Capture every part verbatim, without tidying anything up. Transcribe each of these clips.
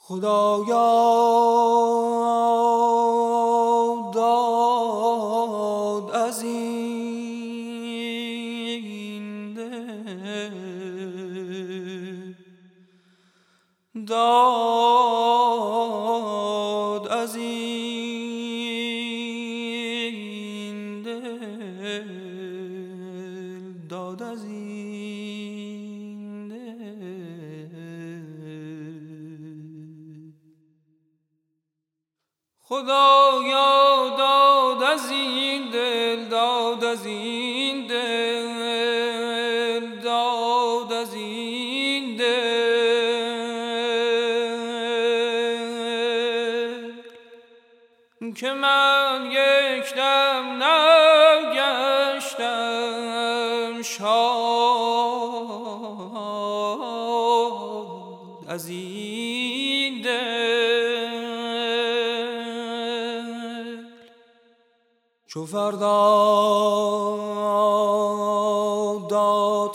خدایا داد از این دل، داد از این دل، داد از این دل. خدایا داد از این دل، داد از این دل، داد از این دل، که من یک دم نگشتم شاد از این دل. چو فردا داد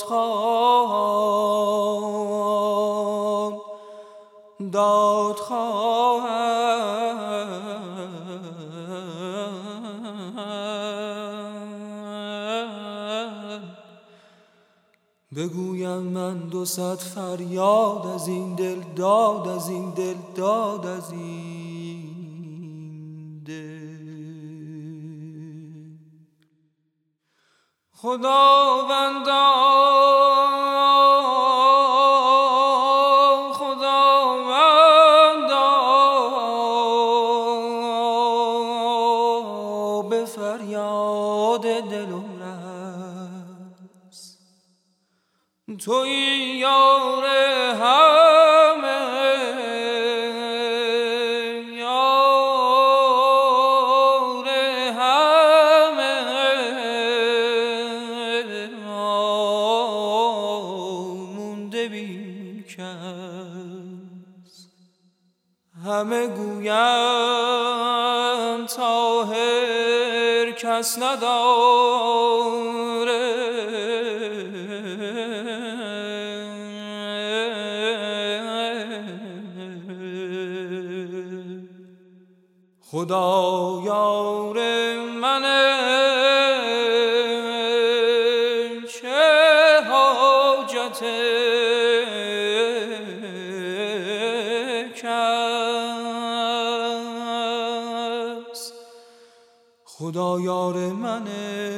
خواهم، داد خواهم، بگویم من دو صد فریاد از این دل، داد از این دل، داد از این دل. خداوندا خداوندا به فریاد دلم رس، تویی یار همه، یار همه، مونده بی کس. همه گویم طاهر کس نداره، خدا یار منه، چه حاجت کس. خدا یار منه،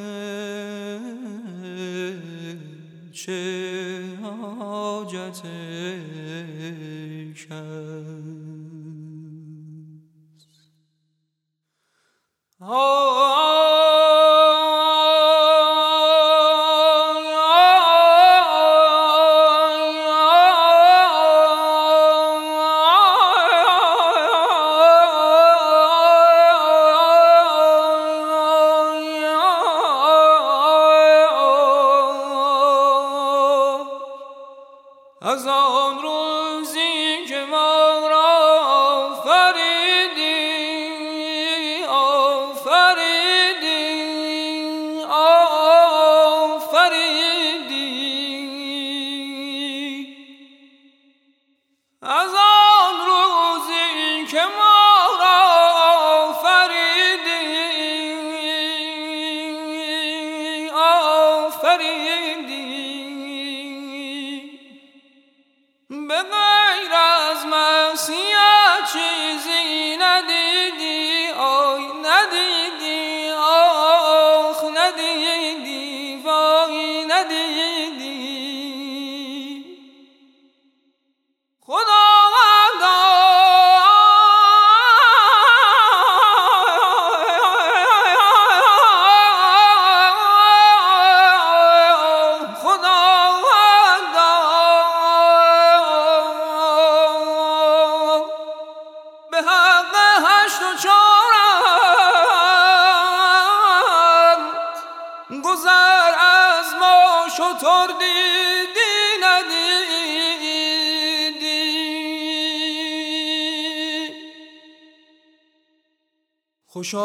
چه حاجت کس. از آن روزی که ما را فریدی، آفریدی، آفریدی، از آن روزی که ما را فریدی، آفریدی، به غیر از معصیت چیزی ندیدی، آی ندیدی، آخ ندیدی، وای ندیدی. خداوندا به حق هشت و چهارم گذر از ما شتر دیدی ندیدی. خوش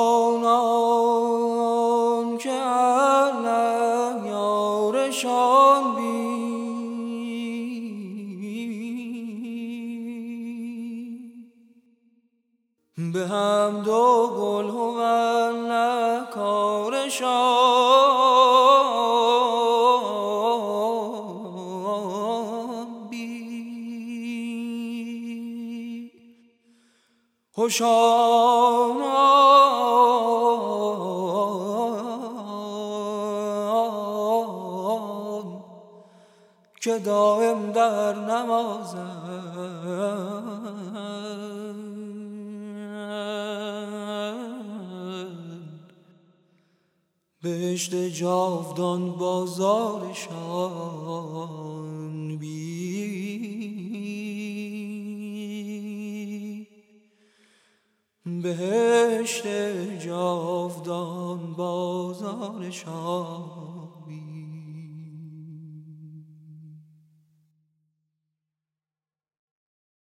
آنان که الله یارشان بی به هم دو گل هون نکارشان بی هوشانان که دائم در نمازند بهشت جاودان بازارشان بی بهشت جاودان بازارشان